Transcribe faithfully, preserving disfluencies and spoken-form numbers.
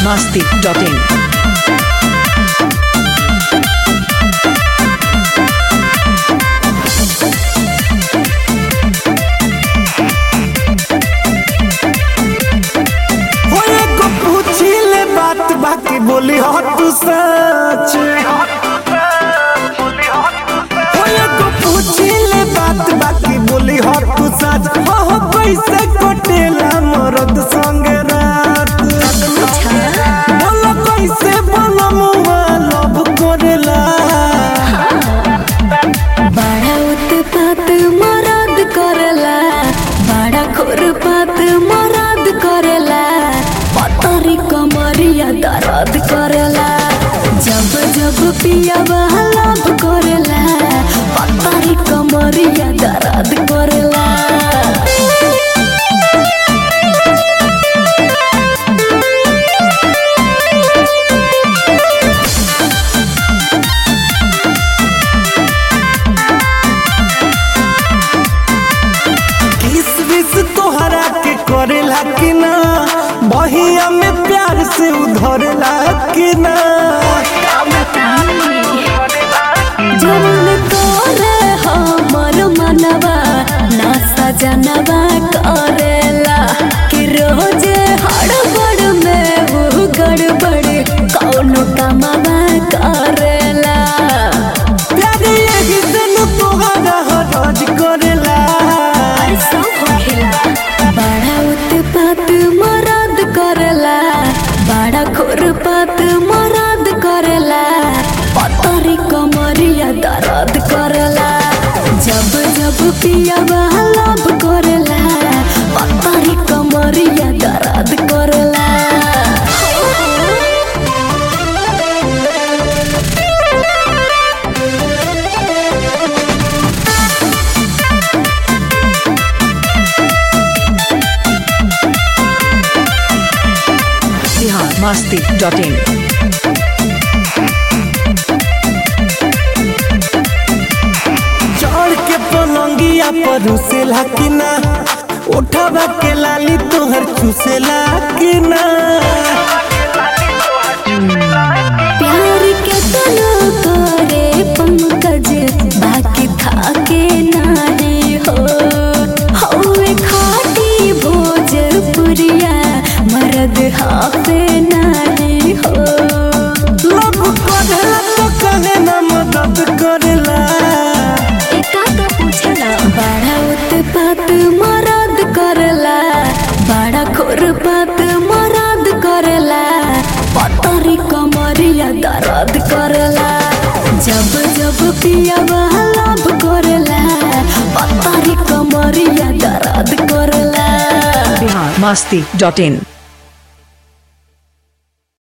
masti dot in. बाकी बोली हो तू सच को पूछी ले बात बाकी बोली हो तू सच हो हो पैसे कोटेला मरद संग रात बोलो कैसे बोलो मुआ लव करेला बड़ा उत्पात मरद करेला बड़ा खुरपात मरद करेला पतरी कमरिया दर्द करेला जब जब पियावा लव करेला पतरी कमरिया दर्द करेला तोहरा के करेला कि ना बहिया में प्यार से उधरेला कि ना जवन करे हमर मनवा ना सजनवा करेला कि रोजे हड़बड़ में वो गड़बड़ कौनो कमावा करेला प्यार यही से न तोहरा हरज करेला बड़ा उत्पात मरद करेला बड़ा खुरपात मरद करेला पतरी कमरिया दर्द करेला जब जब पियावा लव करेला पतरी कमरिया दर्द करेला masti dot in. चढ़ के पलंगिया पर उसेला कि ना उठावा के लाली तोहर चुसेला कि ना प्यार के तनो करे पंकज बाकी थाके नारी हो हवे खाटी भोजपुरिया मरद हाफे नारी हो लव करेला तो कहे ना मदद करेला एका का पूछला बड़ा उत्पात मरद करेला बड़ा खुरपात मरद करेला पतरी कमरिया दर्द करेला जब जब पियावा लव करेला पतरी कमरिया दर्द करेला masti dot in.